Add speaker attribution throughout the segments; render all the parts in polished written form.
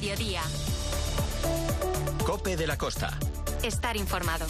Speaker 1: mediodía.
Speaker 2: COPE de la Costa.
Speaker 1: Estar informado.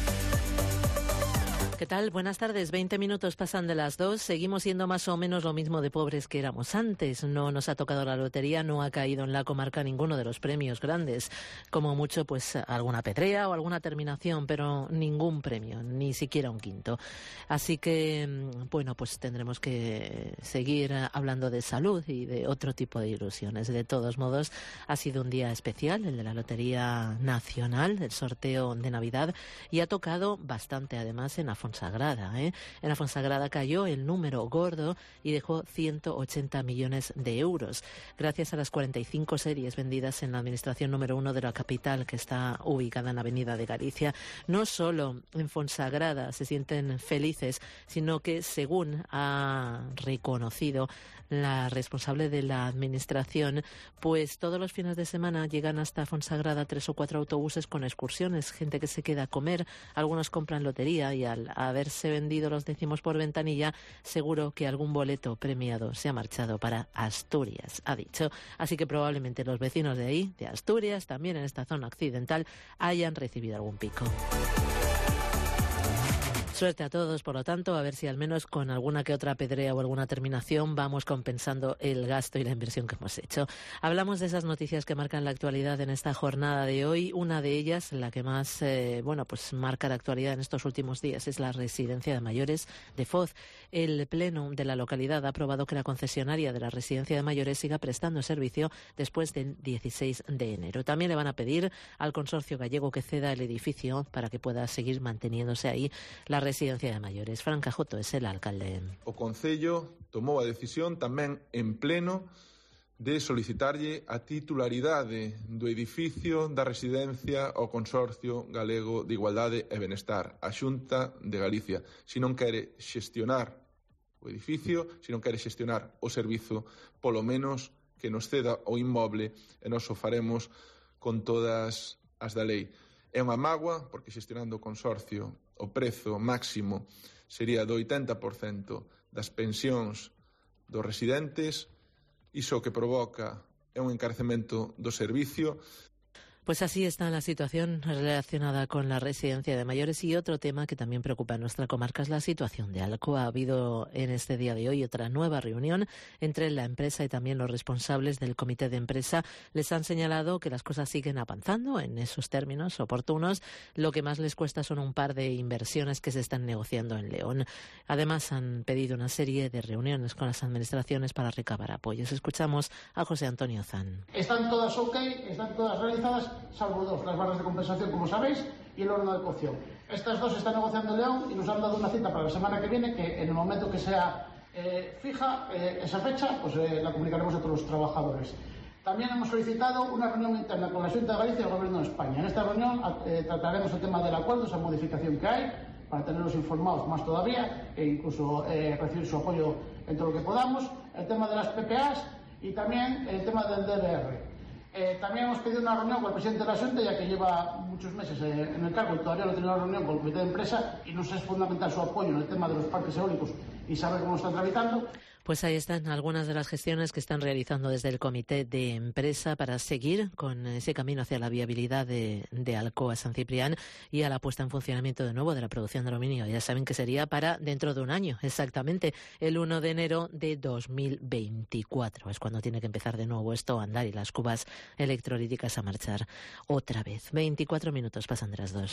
Speaker 3: ¿Qué tal? Buenas tardes. 20 minutos pasan de las 2. Seguimos siendo más o menos lo mismo de pobres que éramos antes. No nos ha tocado la lotería, no ha caído en la comarca ninguno de los premios grandes. Como mucho, pues alguna pedrea o alguna terminación, pero ningún premio, ni siquiera un quinto. Así que, bueno, pues tendremos que seguir hablando de salud y de otro tipo de ilusiones. De todos modos, ha sido un día especial, el de la Lotería Nacional, el sorteo de Navidad, y ha tocado bastante, además, en Afonsagrada. En Afonsagrada cayó el número gordo y dejó 180 millones de euros. Gracias a las 45 series vendidas en la administración número 1 de la capital, que está ubicada en la Avenida de Galicia, no solo en Fonsagrada se sienten felices, sino que, según ha reconocido la responsable de la administración, pues todos los fines de semana llegan hasta Fonsagrada 3 o 4 autobuses con excursiones, gente que se queda a comer, algunos compran lotería y al haberse vendido los décimos por ventanilla, seguro que algún boleto premiado se ha marchado para Asturias, ha dicho. Así que probablemente los vecinos de ahí, de Asturias, también en esta zona occidental, hayan recibido algún pico. Suerte a todos, por lo tanto, a ver si al menos con alguna que otra pedrea o alguna terminación vamos compensando el gasto y la inversión que hemos hecho. Hablamos de esas noticias que marcan la actualidad en esta jornada de hoy. Una de ellas, la que más pues marca la actualidad en estos últimos días, es la residencia de mayores de Foz. El Pleno de la localidad ha aprobado que la concesionaria de la residencia de mayores siga prestando servicio después del 16 de enero. También le van a pedir al consorcio gallego que ceda el edificio para que pueda seguir manteniéndose ahí la residencia de maiores. Fran Cajoto es el alcalde.
Speaker 4: O Concello tomou a decisión tamén en pleno de solicitarlle a titularidade do edificio da residencia ao Consorcio Galego de Igualdade e Benestar, a Xunta de Galicia. Se non quere xestionar o edificio, se non quere xestionar o servizo, polo menos que nos ceda o inmoble e nos o faremos con todas as da lei. É unha mágoa, porque xestionando o consorcio o prezo máximo sería do 80% das pensións dos residentes. Iso que provoca é un encarecemento do servicio.
Speaker 3: Pues así está la situación relacionada con la residencia de mayores. Y otro tema que también preocupa a nuestra comarca es la situación de Alcoa. Ha habido en este día de hoy otra nueva reunión entre la empresa y también los responsables del comité de empresa. Les han señalado que las cosas siguen avanzando en esos términos oportunos. Lo que más les cuesta son un par de inversiones que se están negociando en León. Además, han pedido una serie de reuniones con las administraciones para recabar apoyos. Escuchamos a José Antonio Zan.
Speaker 5: Están todas ok, están todas realizadas, salvo dos, las barras de compensación, como sabéis, y el horno de cocción. Estas dos se están negociando en León y nos han dado una cita para la semana que viene, que en el momento que sea fija esa fecha, pues la comunicaremos a todos los trabajadores. También hemos solicitado una reunión interna con la Xunta de Galicia y el Gobierno de España. En esta reunión trataremos el tema del acuerdo, esa modificación que hay, para tenerlos informados más todavía e incluso recibir su apoyo en todo lo que podamos. El tema de las PPAs y también el tema del DDR. También hemos pedido una reunión con el presidente de la Xunta, ya que lleva muchos meses en el cargo y todavía no tiene una reunión con el comité de empresa, y nos es fundamental su apoyo en el tema de los parques eólicos y saber cómo están tramitando.
Speaker 3: Pues ahí están algunas de las gestiones que están realizando desde el comité de empresa para seguir con ese camino hacia la viabilidad de Alcoa San Ciprián y a la puesta en funcionamiento de nuevo de la producción de aluminio. Ya saben que sería para dentro de un año, exactamente, el 1 de enero de 2024. Es cuando tiene que empezar de nuevo esto a andar y las cubas electrolíticas a marchar otra vez. 24 minutos pasan de las 2.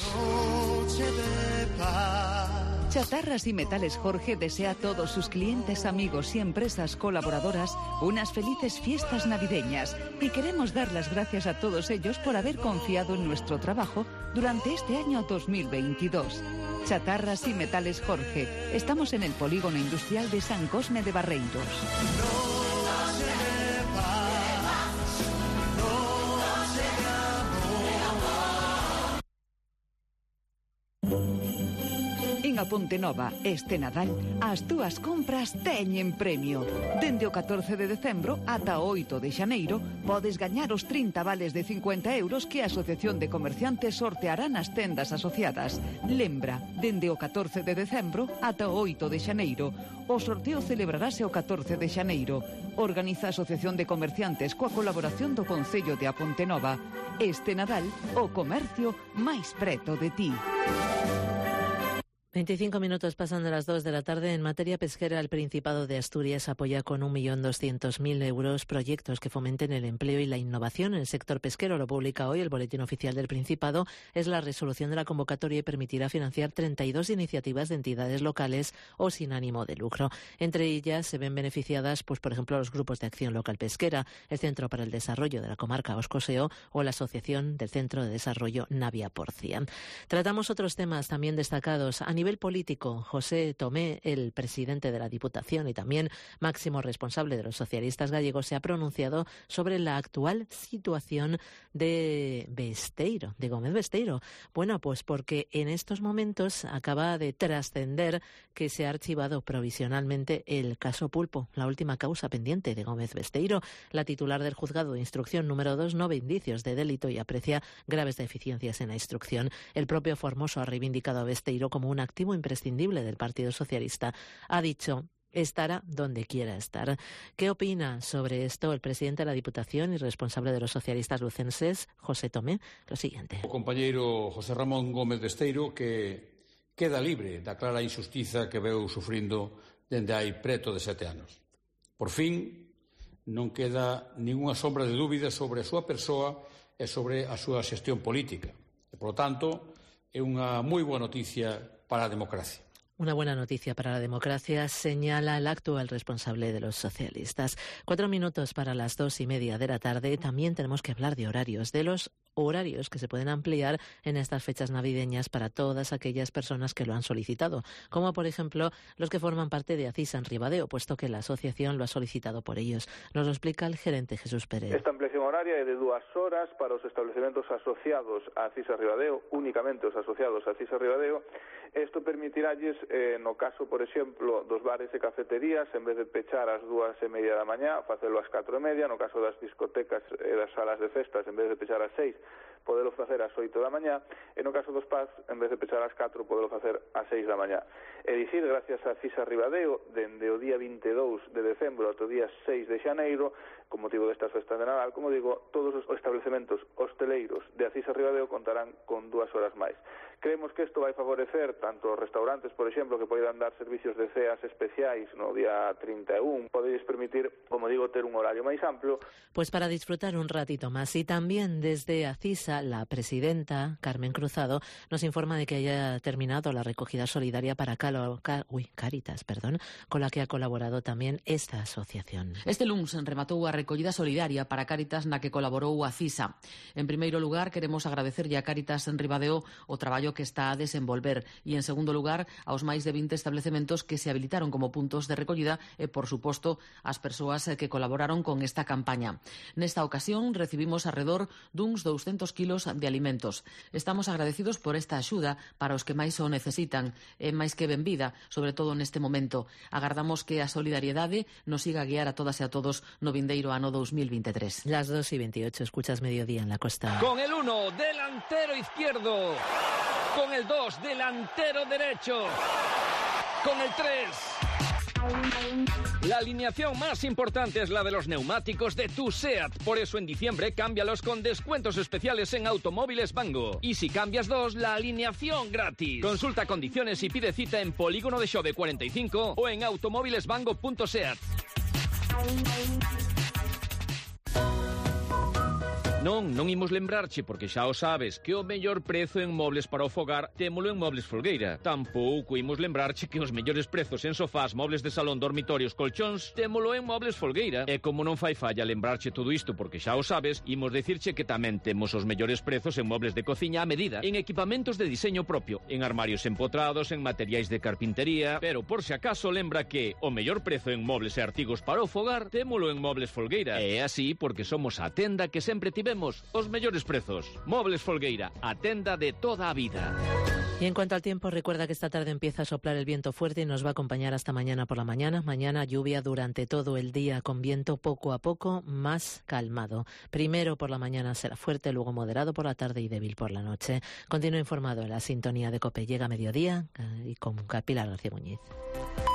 Speaker 6: Chatarras y Metales Jorge desea a todos sus clientes, amigos y empresas colaboradoras unas felices fiestas navideñas, y queremos dar las gracias a todos ellos por haber confiado en nuestro trabajo durante este año 2022. Chatarras y Metales Jorge. Estamos en el Polígono Industrial de San Cosme de Barreiros. A Ponte Nova, este Nadal, as túas compras teñen premio. Dende o 14 de decembro ata o 8 de xaneiro, podes gañar os 30 vales de 50 euros que a Asociación de Comerciantes sorteará nas tendas asociadas. Lembra, dende o 14 de decembro ata o 8 de xaneiro. O sorteo celebrarase o 14 de xaneiro. Organiza a Asociación de Comerciantes coa colaboración do Concello de A Ponte Nova. Este Nadal, o comercio máis preto de ti.
Speaker 3: 25 minutos pasan de las 2 de la tarde. En materia pesquera, el Principado de Asturias apoya con 1.200.000 euros proyectos que fomenten el empleo y la innovación en el sector pesquero. Lo publica hoy el Boletín Oficial del Principado. Es la resolución de la convocatoria y permitirá financiar 32 iniciativas de entidades locales o sin ánimo de lucro. Entre ellas se ven beneficiadas, pues por ejemplo, los grupos de acción local pesquera, el Centro para el Desarrollo de la Comarca Oscoseo o la Asociación del Centro de Desarrollo Navia Porcia. Tratamos otros temas también destacados. A nivel político, José Tomé, el presidente de la Diputación y también máximo responsable de los socialistas gallegos, se ha pronunciado sobre la actual situación de Besteiro, de Gómez Besteiro. Bueno, pues porque en estos momentos acaba de trascender que se ha archivado provisionalmente el caso Pulpo, la última causa pendiente de Gómez Besteiro. La titular del juzgado de instrucción número 2 no ve indicios de delito y aprecia graves deficiencias en la instrucción. El propio Formoso ha reivindicado a Besteiro como un activo imprescindible del Partido Socialista. Ha dicho: estará donde quiera estar. ¿Qué opina sobre esto el presidente de la Diputación y responsable de los socialistas lucenses, José Tomé? Lo siguiente.
Speaker 1: O compañeiro José Ramón Gómez Besteiro, que queda libre da clara injustiza que veu sufrindo dende hai preto de 7 anos. Por fin, non queda ningunha sombra de dúbida sobre a súa persoa e sobre a súa xestión política. E, por lo tanto, é unha moi boa noticia para a democracia.
Speaker 3: Una buena noticia para la democracia, señala el actual responsable de los socialistas. 4 minutos para las 2:30 de la tarde. También tenemos que hablar de horarios, de los horarios que se pueden ampliar en estas fechas navideñas para todas aquellas personas que lo han solicitado, como por ejemplo los que forman parte de ACISA en Ribadeo, puesto que la asociación lo ha solicitado por ellos. Nos lo explica el gerente Jesús Pérez.
Speaker 2: Esta ampliación horaria é de 2 horas para os establecementos asociados a ACISA Ribadeo, únicamente os asociados a ACISA Ribadeo. Isto permitiralles, no caso, por exemplo, dos bares e cafeterías, en vez de pechar ás 2:30 da mañá, facelo ás 4:30, no caso das discotecas e das salas de festas, en vez de pechar ás 6, podelo facer ás 8 da mañá, e no caso dos pubs, en vez de pechar ás 4, podelo facer ás 6 da mañá. É dicir, gracias a CISA Ribadeo, dende o día 22 de decembro ata o día 6 de xaneiro, con motivo destas festas de Nadal, como digo, todos os establecementos hosteleiros de CISA Ribadeo contarán con 2 horas máis. Creemos que isto vai favorecer tanto os restaurantes, por exemplo, que poidan dar servicios de ceas especiais no día 31, podedes permitir, como digo, ter un horario máis amplo.
Speaker 3: Pues para disfrutar un ratito más. Y también desde ACISA, la presidenta, Carmen Cruzado, nos informa de que haya terminado la recogida solidaria para Cáritas, con la que ha colaborado también esta asociación.
Speaker 7: Este luns rematou a recollida solidaria para Cáritas na que colaborou a CISA. En primeiro lugar, queremos agradecerlle a Cáritas en Ribadeo o traballo que está a desenvolver e, en segundo lugar, aos máis de 20 establecementos que se habilitaron como puntos de recollida e, por suposto, as persoas que colaboraron con esta campaña. Nesta ocasión recibimos arredor duns 200 kilos de alimentos. Estamos agradecidos por esta axuda para os que máis o necesitan. É máis que benvida, sobre todo neste momento. Agardamos que a solidariedade nos siga a guiar a todas e a todos no vindeiro ano 2023.
Speaker 3: Las 2:28, escuchas Mediodía en la Costa.
Speaker 8: Con el 1, delantero izquierdo. Con el 2, delantero derecho. Con el 3... La alineación más importante es la de los neumáticos de tu SEAT. Por eso en diciembre cámbialos con descuentos especiales en Automóviles Bango. Y si cambias 2, la alineación gratis. Consulta condiciones y pide cita en Polígono de Xove 45 o en automóvilesbango.seat. Non imos lembrarche, porque xa o sabes, que o mellor prezo en mobles para o fogar témolo en Mobles Folgueira. Tampouco imos lembrarche que os mellores prezos en sofás, mobles de salón, dormitorios, colchóns, témolo en Mobles Folgueira. E como non fai falla lembrarche todo isto, porque xa o sabes, imos dicirche que tamén temos os mellores prezos en mobles de cociña a medida, en equipamentos de diseño propio, en armarios empotrados, en materiais de carpintería. Pero por si acaso lembra que o mellor prezo en mobles e artigos para o fogar témolo en Mobles Folgueira. E é así porque somos a tenda que sempre tivemos os mellores prezos. Mobles Folgueira, a tenda de toda a vida.
Speaker 3: Y en cuanto al tiempo, recuerda que esta tarde empieza a soplar el viento fuerte y nos va a acompañar hasta mañana por la mañana. Mañana lluvia durante todo el día con viento poco a poco más calmado. Primero por la mañana será fuerte, luego moderado por la tarde y débil por la noche. Continúa informado en la sintonía de COPE. Llega a mediodía y con Pilar García Muñiz.